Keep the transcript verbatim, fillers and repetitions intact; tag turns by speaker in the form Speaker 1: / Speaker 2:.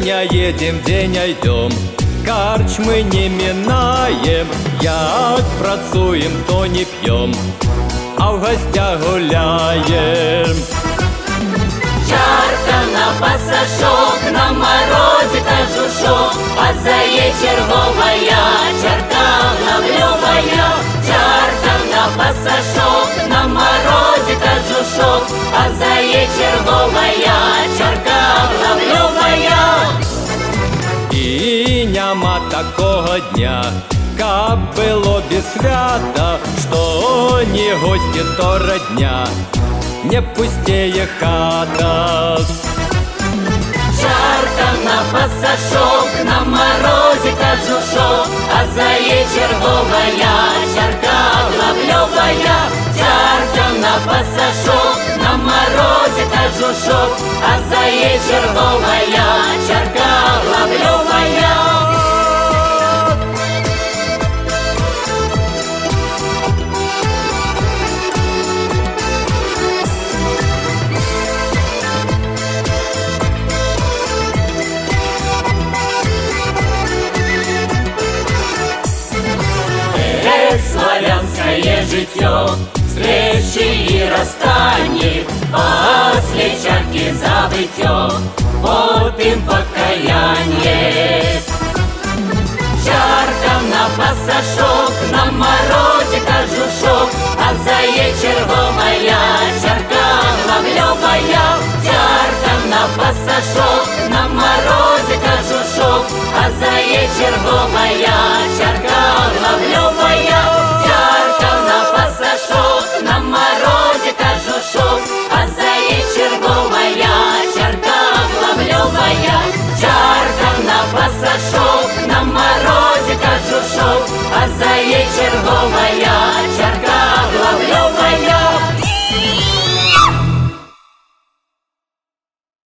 Speaker 1: дня едем, день идем, карчмы не минаем. Як працуем, то не пьем, а в гостях гуляем.
Speaker 2: Чарка на пасашок, на морозе кожушок, а зае черговая, чарка ловлевая. Чарка на пасашок, на морозе кожушок, а зае черговая, чарка ловлевая.
Speaker 1: І нема такого дня, каб было без свята, что не гости, то родня, не пустее хата.
Speaker 2: Чарка на пасашок, на морозе кожушок, а зае черговая, чарка ловлевая. Чарка на пасашок, на морозе кожушок, а зае черговая, чарка ловлевая. Славянское житье, встречи и расстания, после чарки забытье, потом покаяние. Чарка на пасашок, на морозе кожушок, а зае черговая, чарка ловлевая. Чарка на пасашок, на морозе кожушок, а зае черговая, чарка ловлевая. Чарка на пасашок, на морозе кожушок, а зае черговая, чарка ловлевая. Чарка на пасашок, на морозе кожушок, а зае черговая, чарка